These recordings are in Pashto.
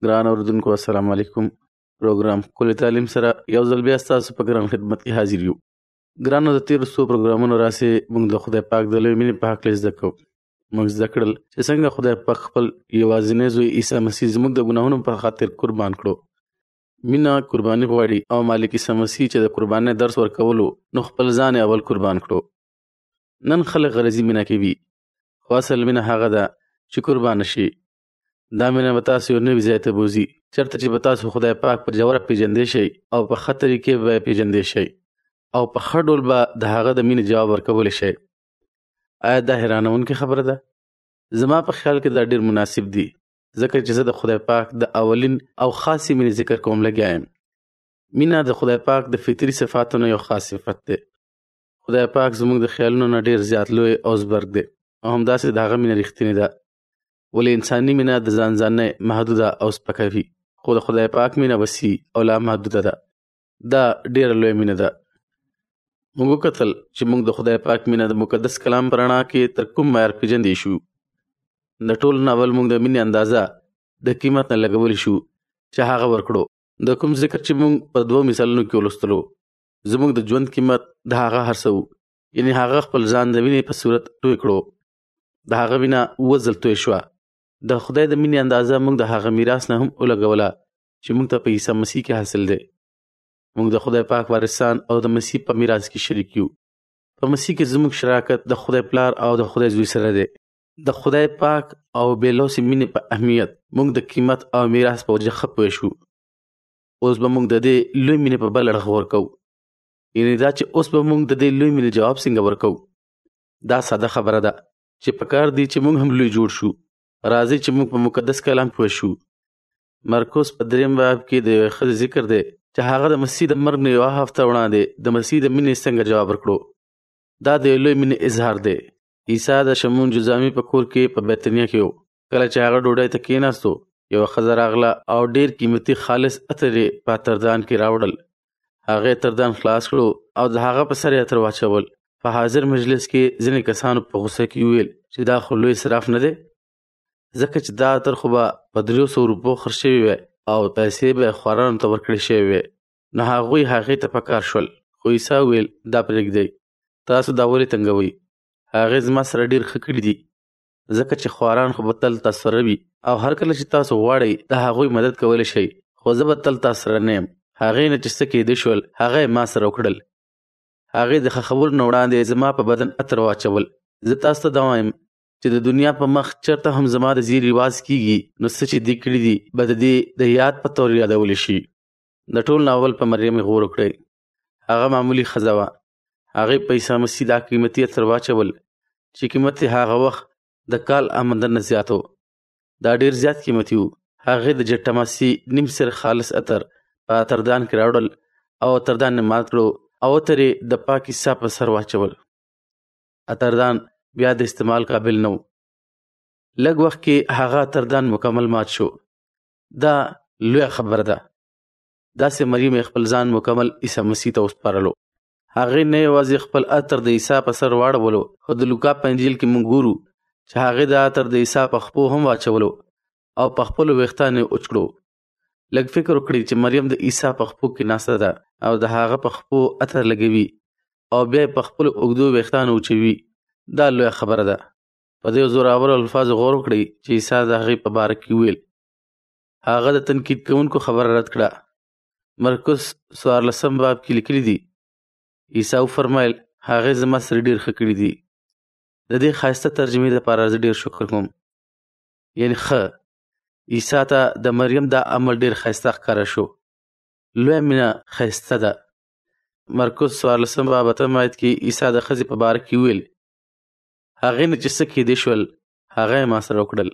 ګران اوردونکو السلام علیکم. پروګرام کلی تعلیم سره یو ځل بیا ستاسو په ګران خدمت کې حاضر یو. ګرانو د تیرو څو پروګرامونو راسې موږ د خدای پاک د لوی مینې په هکله زده کوو. موږ زده کړل چې څنګه خدای پاک خپل یوازینی زوی عیسی مسیح زموږ د ګناهونو په خاطر قربان کړو. مینه قرباني غواړي او مالک عیسی مسیح چې د قربانۍ درس ورکولو نو خپل ځان اول قربان کړو. نن خلک غرضي مینه کوي خو اصل مینه هغه ده چې قربان شي. دا مینه به تاسو یو نوي ځای ته بوځي چېرته چې به تاسو خدای پاک په ژوره پیژندی شئ او په ښه طریقې به یې پیژندی شئ او په ښه ډول به د هغه د مینې جواب ورکولی شئ. آیا دا حیرانونکې خبره ده؟ زما په خیال کې دا ډېر مناسب دي ځکه چې زه د خدای پاک د اولین او خاصې مینې ذکر کوم لګیا یم. مینه د خدای پاک د فطري صفاتونو یو خاص صفت دی. خدای پاک زموږ د خیالونو نه ډېر زیات لوی او زبرګ دی او همداسې د هغه مینه رښتینې ده. ولې انساني مینه د ځان ځانۍ محدوده او سپکوي خو د خدای پاک مینه وسیع او لا محدوده ده. دا ډېره لویه مینه ده. موږ وکتل چې موږ د خدای پاک مینه د مقدس کلام په رڼا کې تر کوم معیار پیژندی شو. د ټول نه اول موږ د مینې اندازه د قیمت نه لګولی شو چې هغه ورکړو. د کوم ذکر چې موږ په 2 مثالونو کې ولوستلو زموږ د ژوند قیمت د هغه هر څه و، یعنې هغه خپل ځان د وینې په صورت توی کړو. د هغه وینه 2 ځل توی شوه. د خدای د مینې اندازه موږ د هغه میراث نه هم ولګوله چې موږ ته په عیسی مسیح کې حاصل دی. موږ د خدای پاک وارثان او د مسیح په میراث کې شریک یو. په مسیح کې زموږ شراکت د خدای پلار او د خدای زوی سره دی. د خدای پاک او بېلوثې مینې په اهمیت موږ د قیمت او میراث په وجه ښه پوه شو. اوس به موږ د دې لوی مینې په بل اړخ ورکوو، یعنې دا چې اوس به موږ د دې لوی مینې جواب څنګه ورکوو. دا ساده خبره ده چې پکار دی چې موږ هم لوی جوړ شو. راځي چې موږ په مقدس کلام پوه شو. مرکوس په 3 باب کې د یوې ښځې ذکر دی چې هغه د مسیح د مرګ نه 1 هفته وړاندې د مسیح د مینې څنګه جواب ورکړو. دا د لوی مینې اظهار دی. عیسی د شمون جزامي په کور کې په بیتنیه کې و. کله چې هغه ډوډۍ ته کېناستو یوه ښځه راغله او ډېر قیمتي خالص عطر یې په اتردان کې راوړل. هغه تردان خلاص کړو او د هغه په سر یې عطر واچول. په حاضر مجلس کې ځینې کسانو په غوسه کې وویل چې دا خو لوی اسراف نه دی، ځکه چې دا عطر خو به په 300 روپو خرڅ شوي وی او پیسې به خوارانو ته ورکړې شوې وی. نو هغوی هغې ته په کار شول. خو عیسی ویل دا پرېږدئ، تاسو دا ولې تنګوئ؟ هغې زما سره ډېر ښه کړي دي، ځکه چې خواران خو به تل تاسو سره وي او هر کله چې تاسو غواړئ د هغوی مدد کولی شئ، خو زه به تل تاسو سره نه یم. هغې نه چې څه کېدی شول هغه یې ما سره وکړل. هغې د ښخولو نه وړاندې زما په بدن عطر واچول. زه تاسو ته دا وایم چې د دنیا په مخ چېرته هم زما د زیر رواج کېږي نو څه چې دې کړي دي به د دې د یاد په طور یادولی شي. د ټول نه اول په مریم غور وکړئ. هغه معمولي ښځه وه. هغې په عیسی مسیح دا قیمتي عطر واچول چې قیمت یې هغه وخت د کال آمدن نه زیات و. دا ډېر زیات قیمتي و. هغې د جټماسي نیم سر خالص عطر په اتردان کې راوړل او اتردان یې مات کړو او عطر یې د پاک عیسی په سر واچول. اتردان بیا د استعمال قابل نه و. لږ وخت کې هغه اتردان مکمل مات شو. دا لویه خبره ده. داسې مریم خپل ځان مکمل عیسی مسیح ته وسپارلو. هغې نه یوازې خپل عطر د عیسی په سر واړولو، خو د لوکا په انجیل کې موږ ګورو چې هغې د عطر د عیسی په خپو هم واچولو او په خپلو ویښتان یې وچ کړو. لږ فکر وکړئ چې مریم د عیسی په خپو کې ناسته ده او د هغه په خپو عطر لګوي او بیا یې په خپلو اوږدو ویښتانو وچوي. دا لویه خبره ده. په دې زوراورو الفاظو غور وکړئ چې عیسی د هغې په باره کې ویل. هغه د تنقید کوونکو خبره رد کړه. مرکوس 14 باب کې لیکلي دي عیسی وفرمایل هغې زما سره ډېر ښه کړي دي. د دې ښایسته ترجمې دپاره زه ډېر شکر کوم. یعنې ښه، عیسی ته د مریم دا عمل ډېر ښایسته ښکاره شو. لویه مینه ښایسته ده. مرکوس 14 باب 8 آیت کې عیسی د ښځې په باره کې ویل هغې نه چې څه کېدی شول هغه یې ما سره وکړل.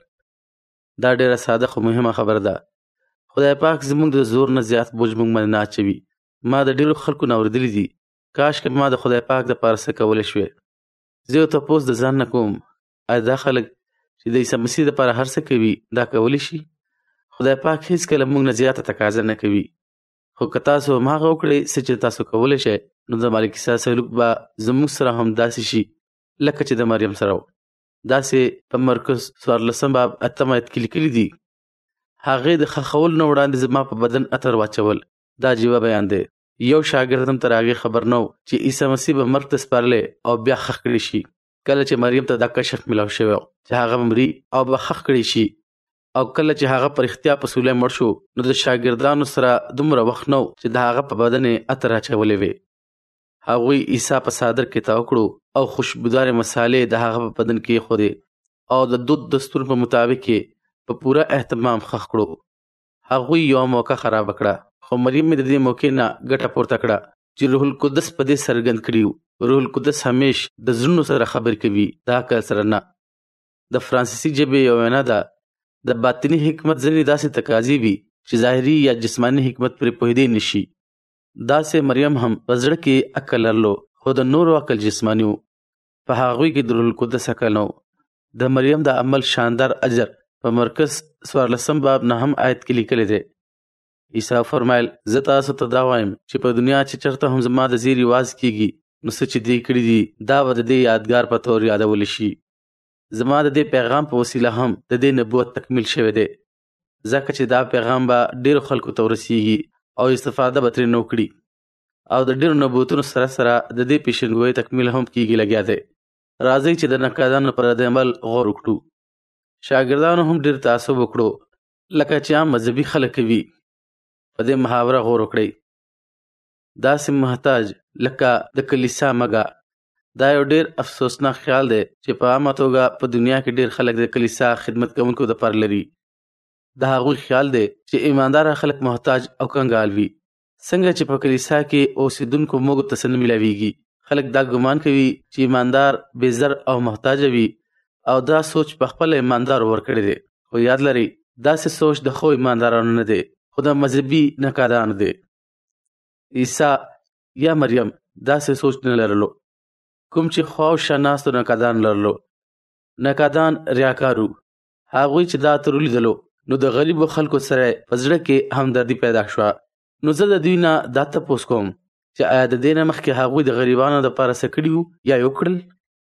دا ډېره ساده خو مهمه خبره ده. خدای پاک زموږ د زور نه زیات بوج موږ باندې نه اچوي. ما د ډېرو خلکو نه اورېدلي دي کاشکې ما د خدای پاک دپاره څه کولی شوې. زه یو تپوس د ځان نه کوم، آیا دا خلک چې د عیسی مسیح دپاره هر څه کوي دا کولی شي؟ خدای پاک هېڅکله موږ نه زیاته تقاضا نه کوي. خو که تاسو هماغه وکړئ څه چې تاسو کولی شئ نو د مالک عیسی سلوک به زموږ سره هم داسې شي لکه چې د مریم سره و. داسې په مرکز 14 باب 8 آیت کې لیکلي دي هغې د خښولو نه وړاندې زما په بدن عطر واچول. دا عجیبه بیان دی. یو شاګرد هم تر هغې خبر نه و چې عیسی مسیح به مرګ ته سپارلی او بیا ښخ کړی شي. کله چې مریم ته دا کشف ملاو شوی چې هغه به مري او به ښخ کړی شي، او کله چې هغه په رښتیا په صلیب مړ شو، نو د شاګردانو سره دومره وخت نه و چې د هغه په بدن یې عطر اچولې وې. هغوی عیسی په څادر کې تاو کړو او خوشبودار مسالې د هغه په بدن کې ایښودې او د دود دستور په مطابق یې په پوره اهتمام ښخ کړو. هغوی یو موقع خراب کړه، خو مریم د دې موقع نه ګټه پورته کړه چې روح القدس په دې څرګند کړي. روح القدس همیش د زړونو سره خبرې کوي، د عقل سره نه. د فرانسیسي ژبې یو وینا ده، د باطني حکمت ځینې داسې تقاضي وي چې ظاهري یا جسماني حکمت پرې پوهېدی نشي. داسې مریم هم په زړه کې عقل لرلو، خو د نورو عقل جسماني و. په هغوی کې د روح القدس عقل نه و. د مریم د عمل شاندار اجر په مرکز 14 باب 9 آیت کې لیکلی دی. عیسی فرمایل زه تاسو ته دا وایم چې په دنیا چې چېرته هم زما د زیر رواز کیږي، نو څه چې دې کړي دي دا به د دې یادګار په طور یادولی شي. زما د دې پیغام په وسیله هم د دې نبوت تکمیل شوی دی، ځکه چې دا پیغام به ډېرو خلکو ته ورسیږي او استفاده به ترې نه وکړي، او د ډېرو نبوتونو سره سره د دې پیشنګوۍ تکمیل هم کیږي لګیا دی. راځئ چې د نقادانو پر رد عمل غور وکړو. شاګردانو هم ډېر تعصب وکړو لکه چې عام مذهبي خلک کوي. په دې محاوره غور وکړئ. داسې محتاج لکه د کلیسا مګه. دا یو ډېر افسوسناک خیال دی چې په عامه توګه په دنیا کې ډېر خلک د کلیسا خدمت کوونکو دپاره لري. د هغوی خیال دی چې ایمانداره خلک محتاج او کنګال وي. څنګه چې په کلیسا کې اوسېدونکو موږ ته څه نه ملاویږي. خلک دا ګمان کوي چې ایماندار بې زر او محتاجه وي، او دا سوچ په خپله ایماندار ورکړی دی. خو یاد لرئ داسې سوچ د ښو ایماندارانو نه دی، خو د مذهبي نقادانو دی. عیسی یا مریم داسې سوچ نه لرلو کوم چې خوا او شا ناستو نقادان لرلو. نقادان ریاکارو. هغوی چې دا عطر ولیدلو نو د غریبو خلکو سره په زړه کې همدردي پیدا شوه. نو زه د دوی نه دا تپوس کوم چې آیا د دې نه مخکې هغوی د غریبانو دپاره څه کړي وو یا یې وکړل؟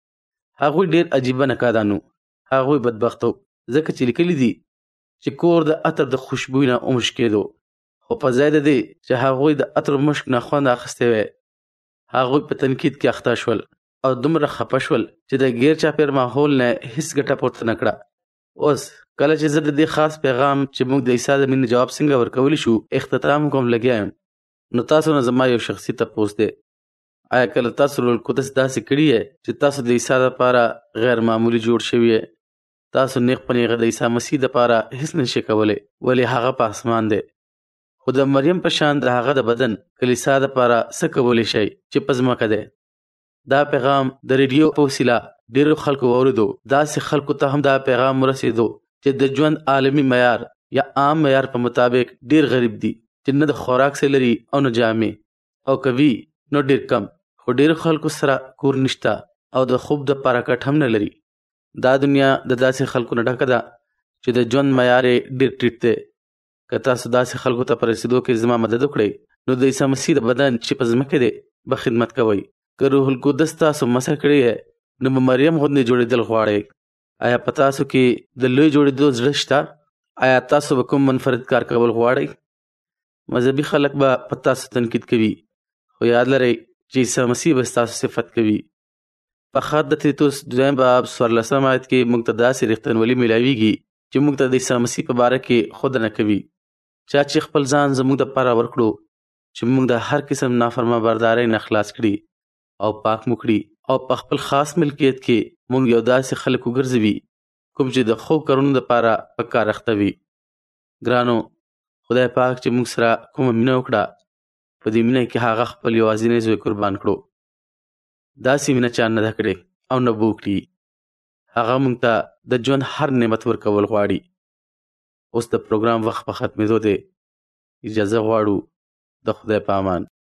هغوی ډېر عجیبه نقادان وو. هغوی بدبخته ځکه چې لیکلي دي چې کور د عطر د خوشبوی نه ومشک کېدو، خو په ځای د دې چې هغوی د عطر مشک نه خوند اخیستی وی، هغوی په تنقید کې اخته شول او دومره خفه شول چې د غیر چاپېر ماحول نه هیڅ ګټه پورته نه کړه. اوس کله چې زه د دې خاص پیغام چې موږ د عیسی د مینې جواب څنګه ورکولی شو اختتام کوم لګیا یم، نو تاسو نه زما یو شخصي تپوس دی. آیا کله تاسو روح القدس داسې کړي یې چې تاسو د عیسی دپاره غیر معمولي جوړ شوي یې؟ تاسو نیغ په نیغه د عیسی مسیح دپاره هیڅ نشئ کولی، ولې هغه په اسمان دی. خو د مریم په شان د هغه د بدن کلیسا دپاره څه کولی شئ چې په ځمکه دی؟ دا پیغام د ریډیو په وسیله ډېرو خلکو واورېدو. داسې خلکو ته هم دا پیغام ورسېدو چې د ژوند عالمي معیار یا عام معیار په مطابق ډېر غریب دي، چې نه د خوراک څه لري او نه جامې، او کوي نو ډېر کم. خو ډېرو خلکو سره کور نشته او د خوب دپاره کټ هم نه لري. دا دنیا د داسې خلکو نه ډکه ده چې د ژوند معیار یې ډېر ټیټ دی. که تاسو داسې خلکو ته په رسېدو کې زما مدد وکړئ، نو د عیسی مسیح د بدن چې په ځمکه دی به خدمت کوئ. که روح القدس تاسو مسح کړی یې، نو به مریم غوندې جوړېدل غواړئ. آیا په تاسو کې د لوی جوړېدو زړه شته؟ آیا تاسو به کوم منفرد کار کول غواړئ؟ مذهبي خلک به په تاسو تنقید کوي، خو یاد لرئ چې عیسی مسیح به ستاسو صفت کوي. په خط د تیتوس 2 باب 14 آیت کې موږ ته داسې رښتینولي میلاویږي چې موږ ته د عیسی مسیح په باره کې ښودنه کوي. چا چې خپل ځان زموږ دپاره ورکړو چې موږ د هر قسم نافرمانبردارۍ نه خلاص کړي او پاک مو کړي، او په خپل خاص ملکیت کې موږ یو داسې خلک وګرځوي کوم چې د ښو کارونو دپاره په کار اخته وي. ګرانو، خدای پاک چې موږ سره کومه مینه وکړه، په دې مینه کې هغه خپل یوازینی زوی قربان کړو. داسې مینه چا نه ده کړې او نه به وکړي. هغه موږ ته د ژوند هر نعمت ورکول غواړي. اوس د پروګرام وخت په ختمېدو دی. اجازه غواړو. د خدای په امان.